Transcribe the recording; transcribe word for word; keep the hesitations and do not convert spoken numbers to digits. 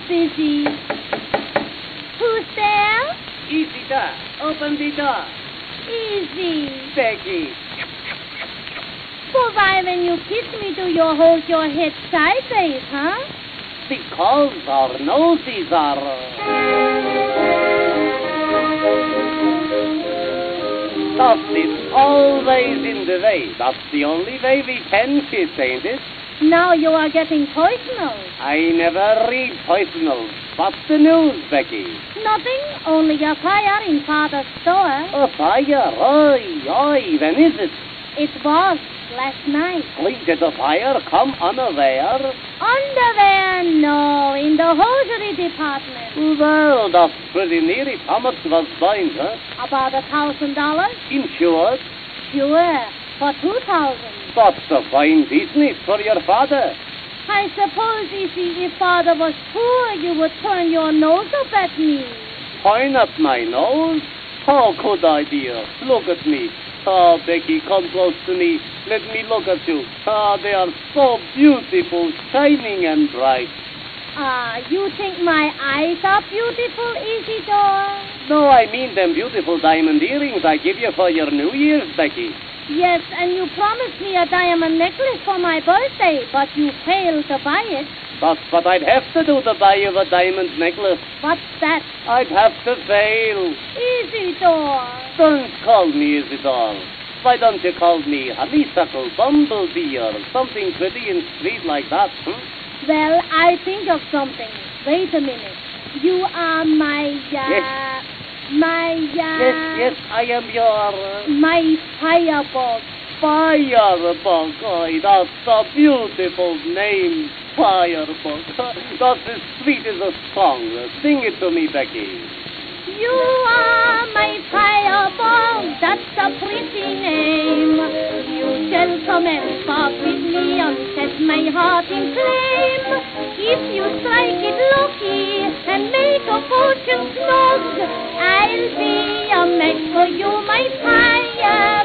busy. Who's there? Easy there. Open the door. Easy. Becky. But why, when you kiss me, do you hold your head sideways, huh? Because our noses are... That is always in the way. That's the only way we can kiss, ain't it? Now you are getting poisonal. I never read poisonals. What's the news, Becky? Nothing, only a fire in Father's store. A fire? Oi, oi, when is it? It was last night. Oi, did the fire come unaware? Underwear? No, in the hosiery department. Well, that's pretty near it. How much was buying, huh? About a thousand dollars? Insured? Sure, for two thousand. That's a fine business for your father. I suppose, Izzy, if Father was poor, you would turn your nose up at me. Point at my nose? How could I, dear? Look at me. Ah, Becky, come close to me. Let me look at you. Ah, they are so beautiful, shining and bright. Ah, you think my eyes are beautiful, Isidore? No, I mean them beautiful diamond earrings I give you for your New Year's, Becky. Yes, and you promised me a diamond necklace for my birthday, but you failed to buy it. That's what I'd have to do to buy you a diamond necklace. What's that? I'd have to fail. Isidore. Don't call me Isidore. Why don't you call me Honeysuckle Bumblebee or something pretty and sweet like that, hmm? Well, I think of something. Wait a minute. You are my, uh... Yes. My, uh... Yes, yes, I am your... Uh, my firebug. Firebug. Oh, that's a beautiful name, Firebug. That's as sweet as a song. Sing it to me, Becky. You are my firebug, that's a pretty name. You shall come and spark with me and set my heart in flame. If you strike it lucky and make a fortune snug, I'll be a match for you, my fire.